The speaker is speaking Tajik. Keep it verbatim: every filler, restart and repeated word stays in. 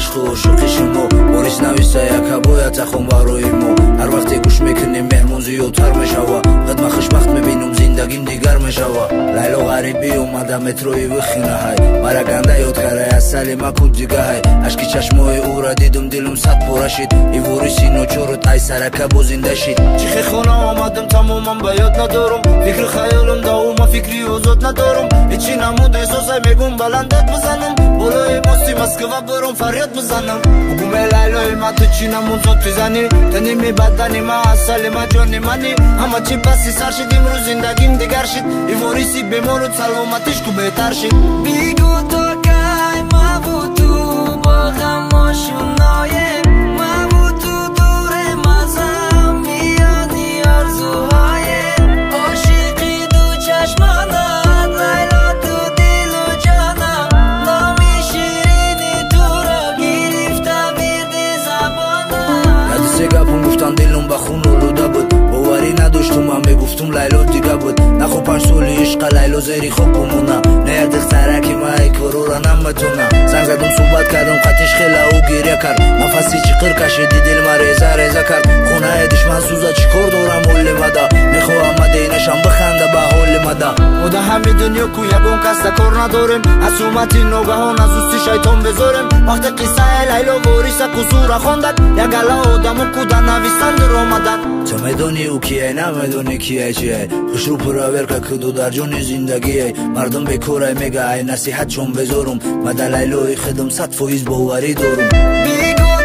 عشق و شوخی شما بوریس نویسه یک باید تخم بارویمو هر وقتی گوش میکنیم مهمون زیادتر میشوه قد من خوشبخت میبینم زندگیم دیگر میشوه لیلا غریبی اومده متروی بخینه های مرا گنده یاد کرده از سالی ما کود دیگه های اشکی چشمای او را دیدم دلم صد پاره شد ای بوریسی نوچورت ای سرکه با زنده شد چیخ خونه آمدم تماما به یاد ندارم فکر خیالم داوما فکری آزاد ندارم هیچی نمود احساسای میگم بلندت بزنم بالای ماستی مسکوه برم فریاد بزنم بگم لیلای من تو چی نمون زاد بزنی تنی می بدنی ما اصل ما جانی منی همه چی پسی سر شد امروز زندگیم دیگر شد ای واریسی بیمار و سلامتیش کو بهتر شد بیگو تو که ما بود تو با خماشونای ما بود تو دور مزم میادی ارزوهای عاشقی دو چشمانت لیلا تو دل و جانم نامی شیرینی تو را گرفته بیردی زبانم یاد سه گپون گفتن دلم به خون آلوده بود باوری نداشتم من میگفتم لیلا دیگه بود نخو پنج سالی عشق لیلا زیری خوب بمونه نه یک دخترکی ما ای کرو را نمیتونه زنگ زدم صحبت کردم قطعش خیلی او گریه کرد نفسی چیقر کشیدی دل ما ریزه ریزه کرد خونه دشمن سوزه چیکار دارم حال مده میخواهم مدینشم بخنده به حال مده ما در همه دنیا کو یکون کس کار نداریم از اومتی ناگهان از اوستی شیطان بذاریم وقت قصه لیلا واریس قصور خوندن یک گله آدمو کو در نویسند در آمدن تو میدونی او کیه نمیدونی کیه چیه خوش رو پراور که کدو در جون زندگیه مردم بکوره میگه ای نصیحت چون بذارم ما در لیلای خدم صد فویز باوری دارم بیگو